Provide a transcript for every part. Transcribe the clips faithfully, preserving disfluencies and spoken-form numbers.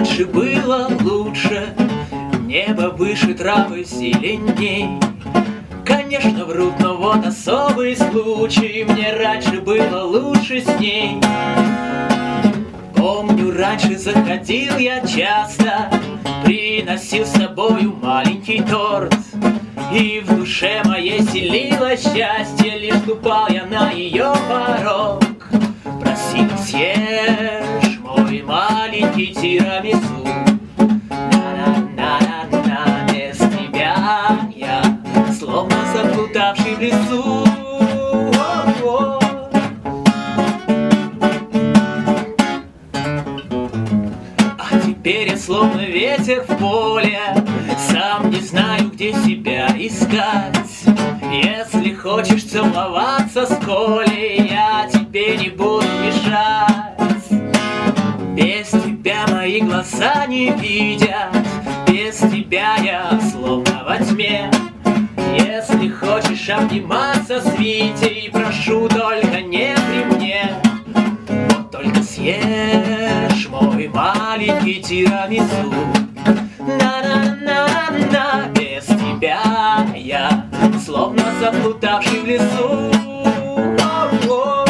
раньше было лучше, небо выше, травы зеленей. Конечно, врут, но вот особый случай, мне раньше было лучше с ней. Помню, раньше заходил я часто, приносил с собою маленький торт, и в душе моей селилось счастье, лишь ступал я на ее порог. Просил: съешь мой маленький тирамису. На-на-на-на-на, без тебя я словно заплутавший в лесу. О-о. А теперь я словно ветер в поле, сам не знаю, где себя искать. Если хочешь целоваться с Колей, я тебе не буду мешать. Без тебя мои глаза не видят, без тебя я словно во тьме. Если хочешь обниматься с Витей, прошу, только не при мне. Вот только съешь мой маленький тирамису. На-на-на-на, без тебя я словно заплутавший в лесу. О-о.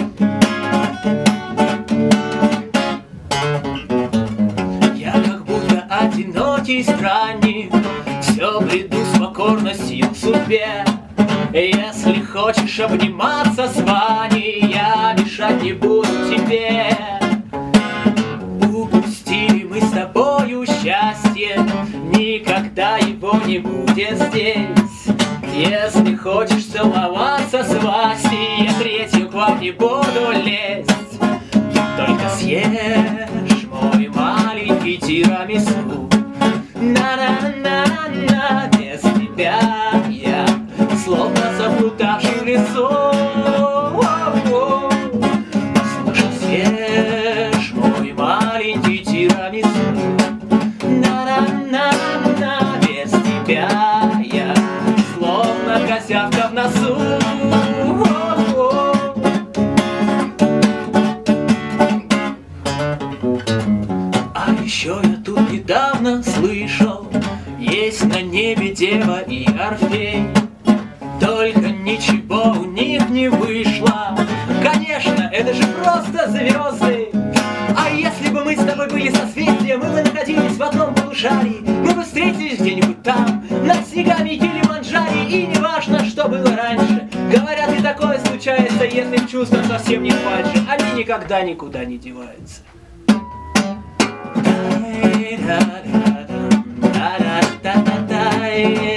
Я как будто одинокий странник, все бреду с покорностью судьбе. Если хочешь обниматься с Ваней, я мешать не буду тебе. Упустили мы с тобою счастье, никогда его не будет здесь. Если хочешь целоваться с Васей, я третью к вам не буду лезть. Только съешь мой маленький тирамису. На-на-на-на, без тебя я словно заплутавший в лесу. Послушай, съешь мой маленький тирамису. На-на-на-на, без тебя я словно козявка в носу. А еще я тут недавно слышал, есть на небе Дева и Орфей. Только ничего у них не вышло. Конечно, это же просто звезды. А если бы мы с тобой были созвездия, мы бы находились в одном полушарии, мы бы встретились где-нибудь там, над снегами Килиманджаро. И не важно, что было раньше. Говорят, и такое случается, если в чувствах совсем не фальши. Они никогда никуда не деваются. Da da da da da da da da.